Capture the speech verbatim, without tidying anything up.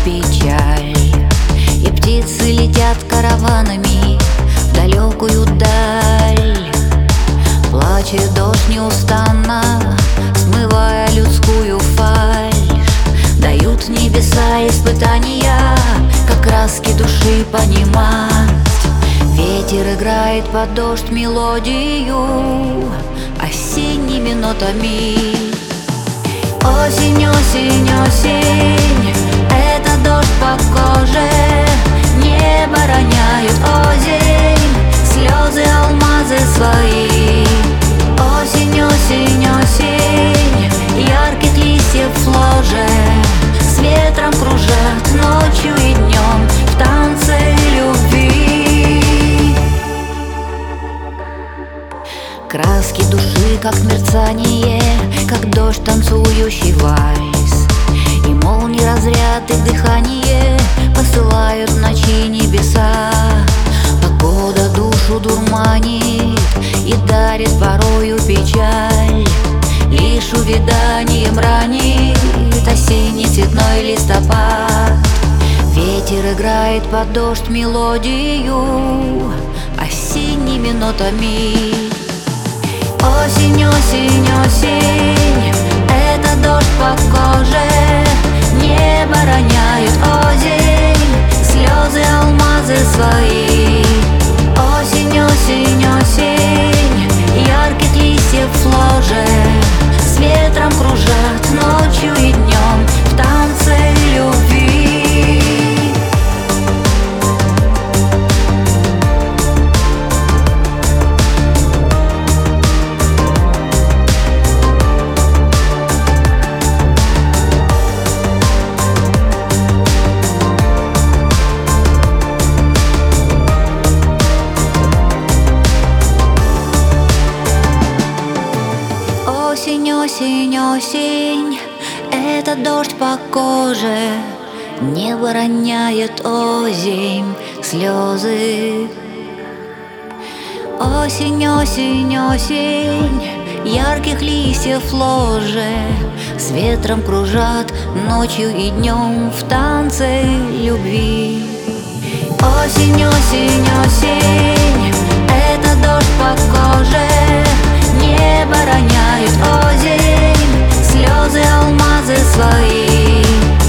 печаль. И птицы летят караванами в далекую даль. Плачет дождь неустанно, смывая людскую фальшь. Дают небеса испытания, как краски души понимать. Ветер играет под дождь мелодию осенними нотами. Осень, осень, осень, это дождь по коже. Небо роняет озимь, слезы, алмазы свои. Осень, осень, осень, ярких листьев в ложе. С ветром кружат ночью и днем в танце любви. Краски души, как мерцание, как дождь, танцующий вальс. И молнии, разряд их дыхание посылают в ночи небеса. Погода душу дурманит и дарит порою печаль. Лишь увяданием ранит осенний цветной листопад. Ветер играет под дождь мелодию осенними нотами. Осень, осень, осень, это дождь по коже. Небо роняет озимь, слезы, алмазы свои. Осень, осень, осень, ярких листьев в ложе. С ветром кружат ночью и днем в танце любви. Осень, осень, осень, это дождь по коже. Небо роняет озимь, слезы. Осень, осень, осень, ярких листьев в ложе. С ветром кружат ночью и днем в танце любви. Осень, осень, осень, это дождь по коже. Небо роняет озимь, слезы, алмазы свои.